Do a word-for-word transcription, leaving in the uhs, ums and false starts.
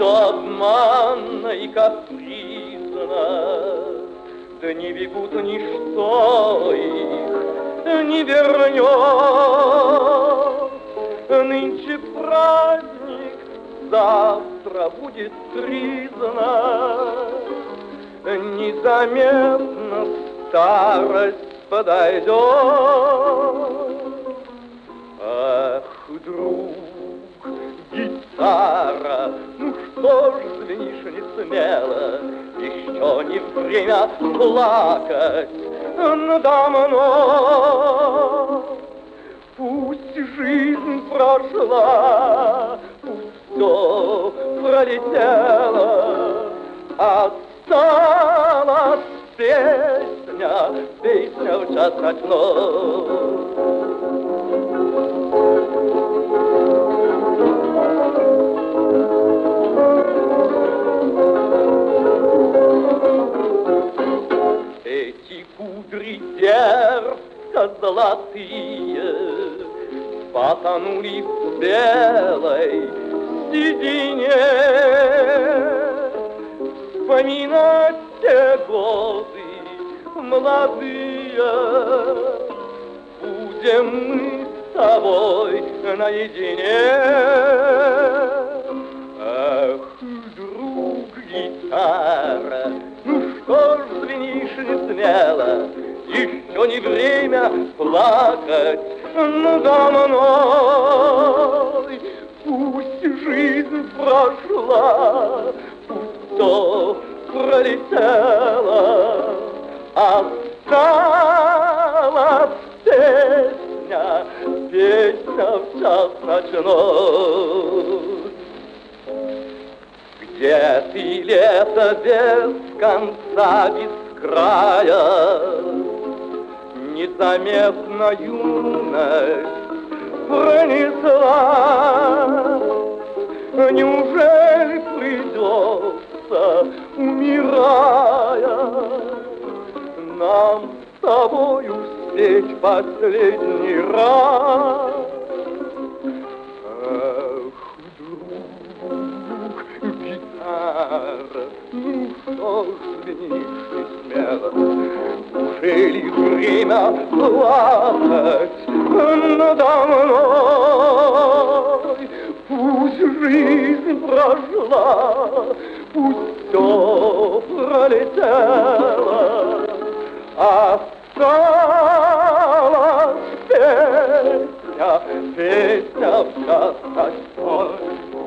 все обманно и капризно. Дни бегут, ничто их не вернет. Нынче праздник, завтра будет тризна. Незаметно старость подойдет. Ах, друг, гитара, ну что ж звенишь не смело, еще не время плакать надо мной. Пусть жизнь прошла, пусть все пролетело, осталась песня, песня в час ночной. Эти кудри дерзко золотые потонули в белой седине. Вспоминать те годы молодые будем мы с тобой наедине. Ах, друг, гитара, ну что ж звенишь не смело, еще не время плакать надо мной. Пусть жизнь прошла, пусть все пролетело, осталась песня, песня в час ночной. Где ты, лето без конца, без края, незаметно юность пронесла? Неужели придется, умирая, нам с тобой успеть последний раз? Ах, друг, гитара, ну что ж звенишь не смело, ужели время плакать надо мной? Пусть жизнь прошла, пусть все пролетело, осталась песня, песня в час ночной.